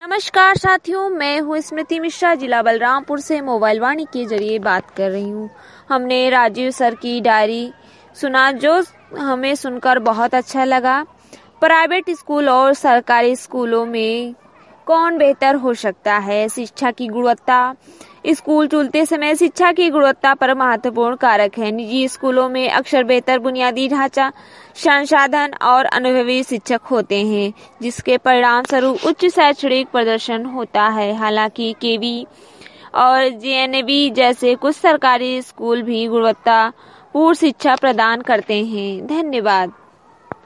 नमस्कार साथियों, मैं हूँ स्मृति मिश्रा, जिला बलरामपुर से मोबाइल वाणी के जरिए बात कर रही हूँ। हमने राजीव सर की डायरी सुना जो हमें सुनकर बहुत अच्छा लगा। प्राइवेट स्कूल और सरकारी स्कूलों में कौन बेहतर हो सकता है? शिक्षा की गुणवत्ता। स्कूल चुनते समय शिक्षा की गुणवत्ता पर महत्वपूर्ण कारक है। निजी स्कूलों में अक्सर बेहतर बुनियादी ढांचा, संसाधन और अनुभवी शिक्षक होते हैं, जिसके परिणाम स्वरूप उच्च शैक्षणिक प्रदर्शन होता है। हालांकि केवी और जेएनवी जैसे कुछ सरकारी स्कूल भी गुणवत्तापूर्ण शिक्षा प्रदान करते हैं। धन्यवाद।